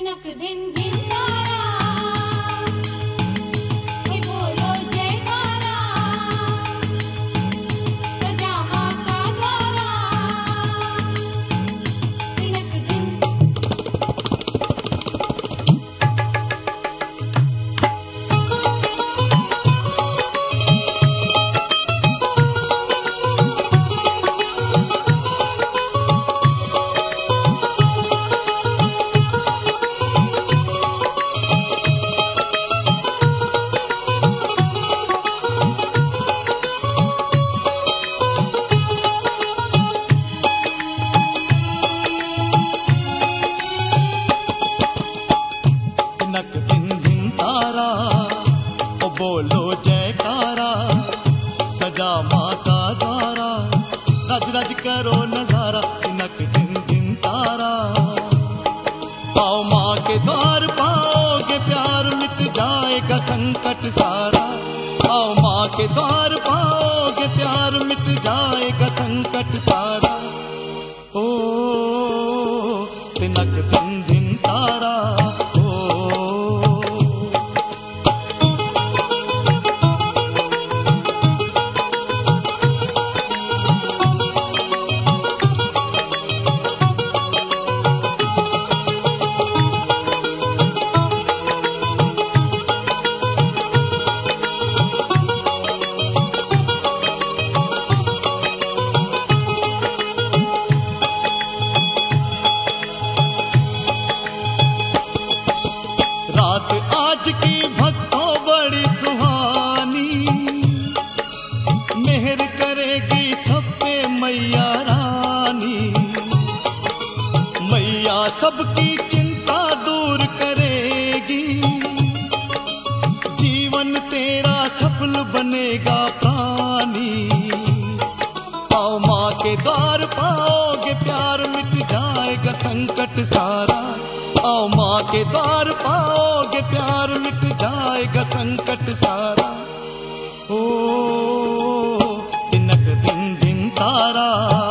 तिनक दिन दिन तारा, हे बोलो जयकारा, सजा माँ का द्वारा, तिनक दिन। तिनक दिन दिन तारा, ओ बोलो जयकारा, सजा माँ का द्वारा, रज रज करो नजारा। तिनक दिन दिन तारा, आओ माँ के द्वार पाओगे प्यार, मिट जाएगा संकट सारा। आओ माँ के द्वार पाओगे प्यार, मिट जाएगा संकट सारा। ओ तिनक दिन दिन तारा, रात आज की भक्तों बड़ी सुहानी, मेहर करेगी सब पे मैया रानी। मैया सबकी चिंता दूर करेगी, जीवन तेरा सफल बनेगा प्राणी। आओ माँ के द्वार पाओगे प्यार, मिट जाएगा संकट सारा। आओ माँ के द्वार पाओगे प्यार, मिट जाएगा संकट सारा। ओ तिनक दिन दिन तारा,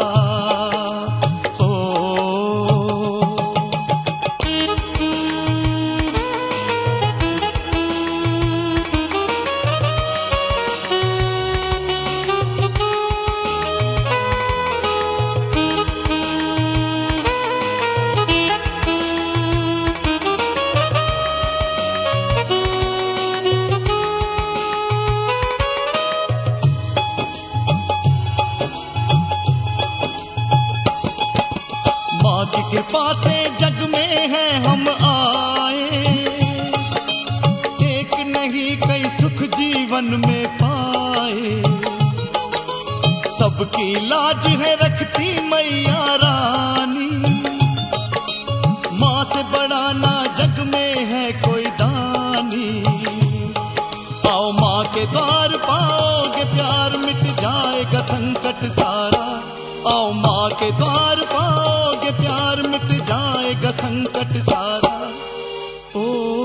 माँ की कृपा से जग में है हम आए, एक नहीं कई सुख जीवन में पाए। सबकी लाज है रखती मैया रानी, माँ से बड़ा ना जग में है कोई दानी। आओ माँ के द्वार पाओगे प्यार, मिट जाएगा संकट सारा। आओ माँ के द्वार पाओगे प्यार, मिट जाएगा संकट सारा। ओ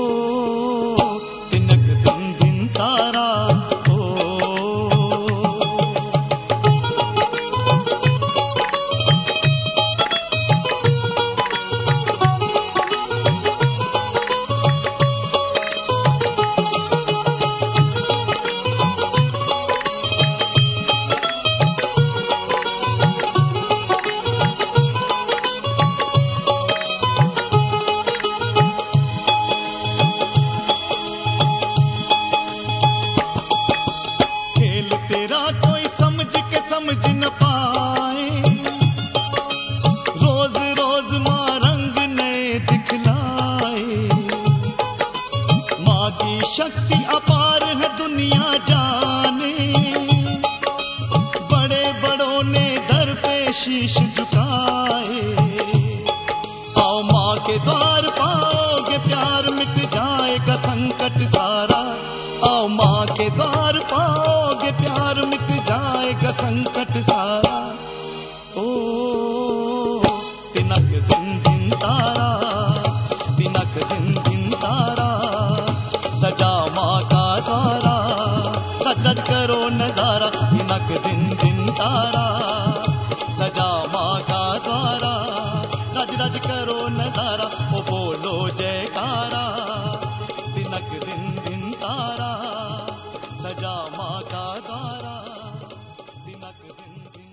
तिनक दिन दिन तारा, तेरा कोई समझ के समझ न पाए, रोज रोज माँ रंग नए दिखलाए। माँ की शक्ति अपार है दुनिया जाने, बड़े बड़ों ने दर पे शीश झुकाए। आओ माँ के द्वार पाओगे प्यार, मिट जाएगा संकट सारा। आओ माँ के द्वार पाओगे प्यार, मिट जाएगा संकट सारा। ओ तिनक दिन दिन तारा, तिनक दिन दिन तारा, सजा माँ का द्वारा, रज रज करो नजारा। तिनक दिन दिन तारा, सजा माँ का द्वारा, रज रज करो नजारा। ओ बोलो जय दिन दिन